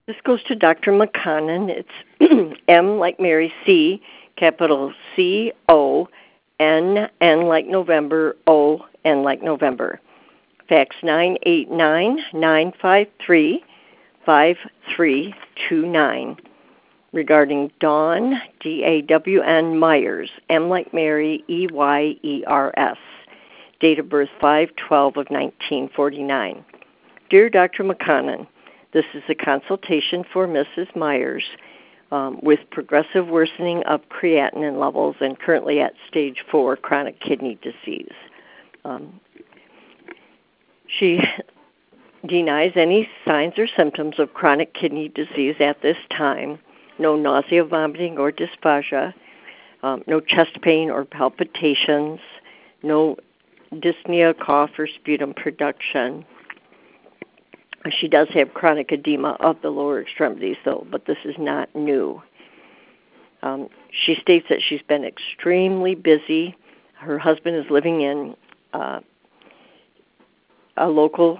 This goes to Dr. McConnon. It's M like Mary, C, capital C-O, N like November, O, N like November. Fax 989-953-5329 regarding Dawn, D-A-W-N, Myers, M like Mary, E-Y-E-R-S. Date of birth 5/12 of 1949. Dear Dr. McConnon, this is a consultation for Mrs. Myers with progressive worsening of creatinine levels and currently at stage 4 chronic kidney disease. She denies any signs or symptoms of chronic kidney disease at this time. No nausea, vomiting, or dysphagia. No chest pain or palpitations. No dyspnea, cough, or sputum production. She does have chronic edema of the lower extremities, though, but this is not new. She states that she's been extremely busy. Her husband is living in a local,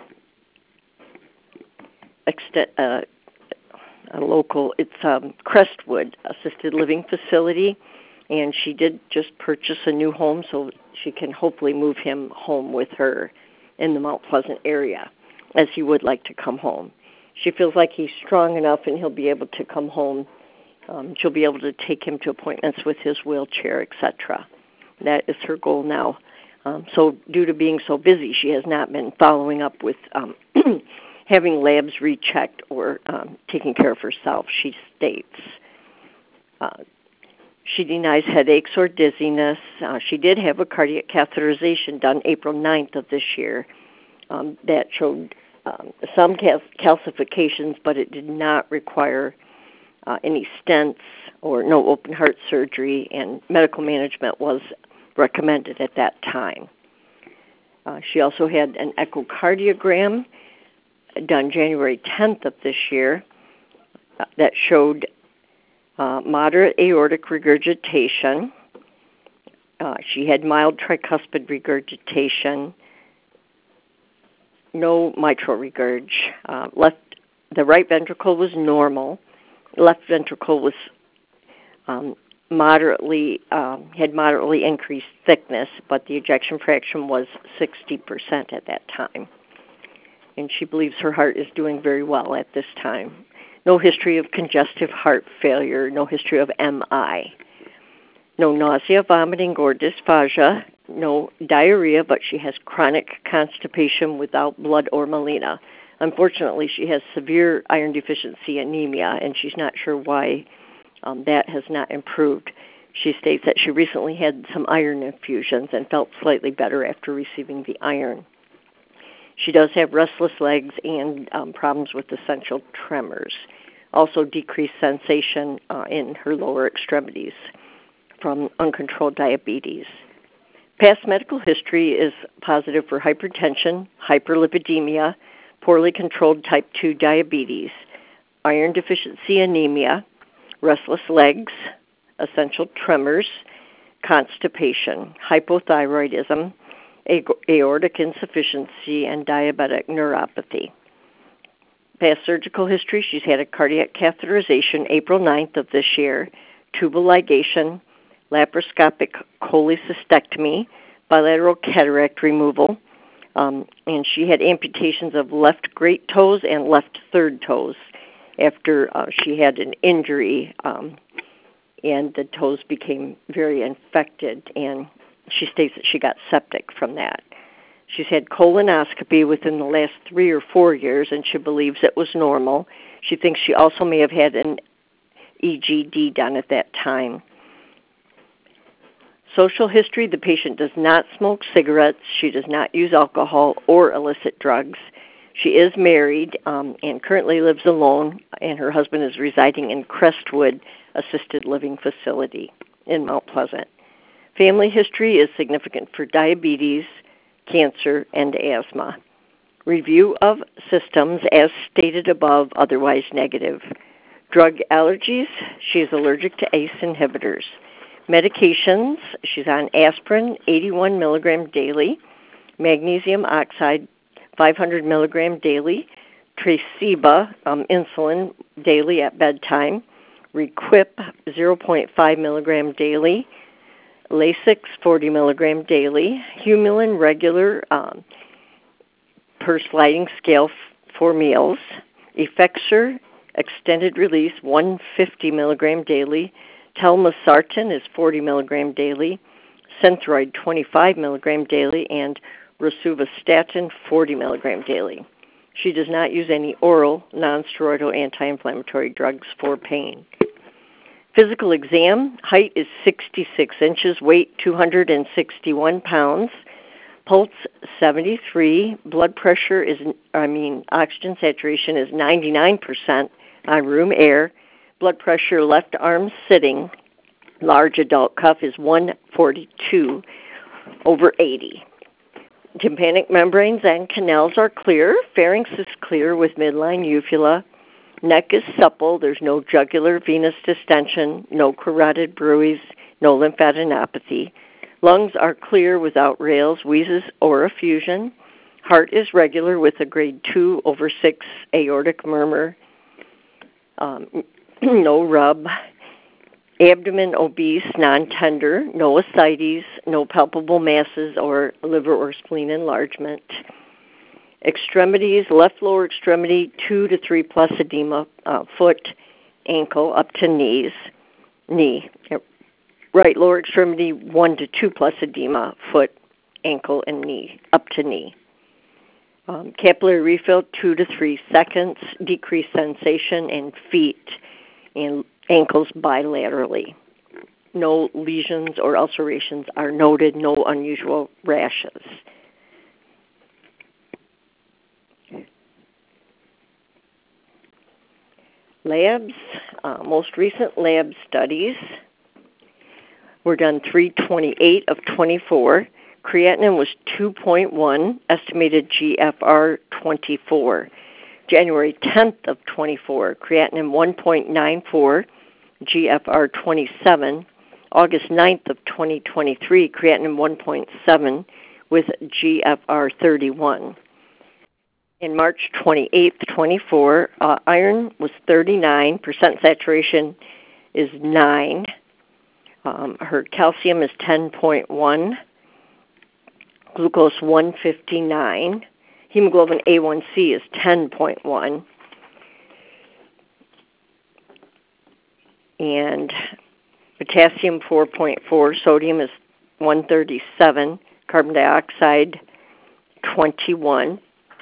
it's Crestwood Assisted Living Facility, and she did just purchase a new home, so she can hopefully move him home with her in the Mount Pleasant area, as he would like to come home. She feels like he's strong enough and he'll be able to come home. She'll be able to take him to appointments with his wheelchair, etc. That is her goal now. So due to being so busy, she has not been following up with having labs rechecked or taking care of herself, she states. She denies headaches or dizziness. She did have a cardiac catheterization done April 9th of this year that showed some calcifications, but it did not require any stents or no open heart surgery, and medical management was recommended at that time. She also had an echocardiogram done January 10th of this year that showed moderate aortic regurgitation. She had mild tricuspid regurgitation, no mitral regurg. The right ventricle was normal. Left ventricle was moderately increased thickness, but the ejection fraction was 60% at that time. And she believes her heart is doing very well at this time. No history of congestive heart failure, no history of MI. No nausea, vomiting, or dysphagia, no diarrhea, but she has chronic constipation without blood or melena. Unfortunately, she has severe iron deficiency anemia, and she's not sure why that has not improved. She states that she recently had some iron infusions and felt slightly better after receiving the iron. She does have restless legs and problems with essential tremors. Also decreased sensation in her lower extremities from uncontrolled diabetes. Past medical history is positive for hypertension, hyperlipidemia, poorly controlled type 2 diabetes, iron deficiency anemia, restless legs, essential tremors, constipation, hypothyroidism, aortic insufficiency, and diabetic neuropathy. Past surgical history, she's had a cardiac catheterization April 9th of this year, tubal ligation, laparoscopic cholecystectomy, bilateral cataract removal, and she had amputations of left great toes and left third toes after she had an injury, and the toes became very infected, and she states that she got septic from that. She's had colonoscopy within the last 3 or 4 years, and she believes it was normal. She thinks she also may have had an EGD done at that time. Social history, the patient does not smoke cigarettes. She does not use alcohol or illicit drugs. She is married and currently lives alone, and her husband is residing in Crestwood Assisted Living Facility in Mount Pleasant. Family history is significant for diabetes, cancer, and asthma. Review of systems as stated above, otherwise negative. Drug allergies, she is allergic to ACE inhibitors. Medications, she's on aspirin, 81 milligram daily, magnesium oxide, 500 milligram daily, Traceba insulin daily at bedtime, Requip 0.5 milligram daily, Lasix 40 milligram daily, Humulin regular per sliding scale for meals, Effexor extended release 150 milligram daily, Telmisartan is 40 milligram daily, Synthroid 25 milligram daily, and Rosuvastatin 40 milligram daily. She does not use any oral non-steroidal anti-inflammatory drugs for pain. Physical exam, height is 66 inches, weight 261 pounds, pulse 73, blood pressure oxygen saturation is 99% on room air, blood pressure left arm sitting, large adult cuff is 142/80. Tympanic membranes and canals are clear. Pharynx is clear with midline uvula. Neck is supple. There's no jugular venous distension, no carotid bruits, no lymphadenopathy. Lungs are clear without rales, wheezes, or effusion. Heart is regular with a grade 2/6 aortic murmur. No rub. Abdomen obese, non-tender, no ascites, no palpable masses or liver or spleen enlargement. Extremities, left lower extremity 2 to 3 plus edema, foot, ankle up to knee. Right lower extremity 1 to 2 plus edema, foot, ankle, and knee, up to knee. Capillary refill 2 to 3 seconds, decreased sensation, and feet and ankles bilaterally. No lesions or ulcerations are noted, no unusual rashes. Labs, most recent lab studies were done 3/28 of 24. Creatinine was 2.1, estimated GFR 24. January 10th of 24, creatinine 1.94, GFR 27. August 9th of 2023, creatinine 1.7 with GFR 31. In March 28th, 24, iron was 39%, saturation is 9. Her calcium is 10.1, glucose 159. Hemoglobin A1C is 10.1. And potassium 4.4, sodium is 137, carbon dioxide 21.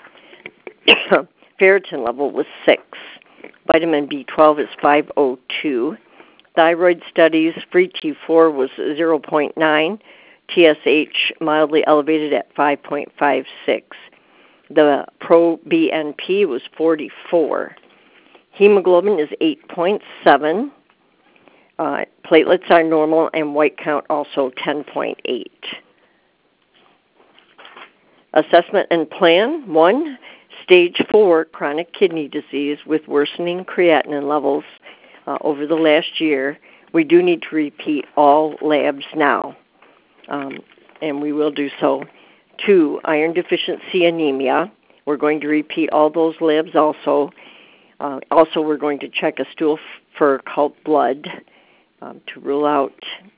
Ferritin level was 6. Vitamin B12 is 502. Thyroid studies, free T4 was 0.9. TSH mildly elevated at 5.56. The pro-BNP was 44. Hemoglobin is 8.7. Platelets are normal, and white count also 10.8. Assessment and plan. 1, stage 4 chronic kidney disease with worsening creatinine levels over the last year. We do need to repeat all labs now, and we will do so. 2, iron deficiency anemia. We're going to repeat all those labs also. Also, we're going to check a stool for occult blood to rule out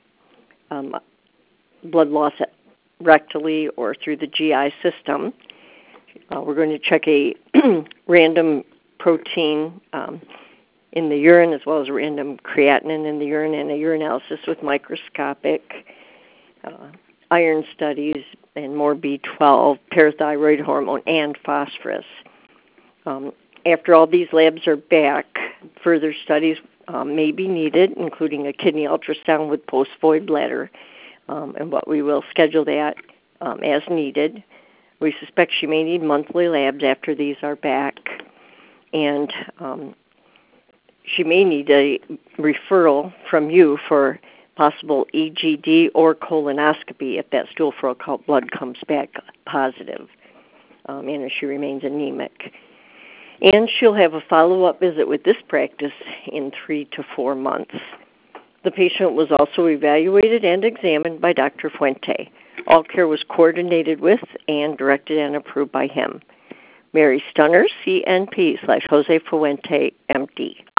blood loss rectally or through the GI system. We're going to check a random protein in the urine as well as random creatinine in the urine and a urinalysis with microscopic iron studies and more B12, parathyroid hormone, and phosphorus. After all these labs are back, further studies may be needed, including a kidney ultrasound with post-void bladder, and what we will schedule that as needed. We suspect she may need monthly labs after these are back, and she may need a referral from you for possible EGD or colonoscopy if that stool for occult blood comes back positive, and if she remains anemic. And she'll have a follow-up visit with this practice in 3 to 4 months. The patient was also evaluated and examined by Dr. Fuente. All care was coordinated with and directed and approved by him. Mary Stunner, CNP /Jose Fuente, MD.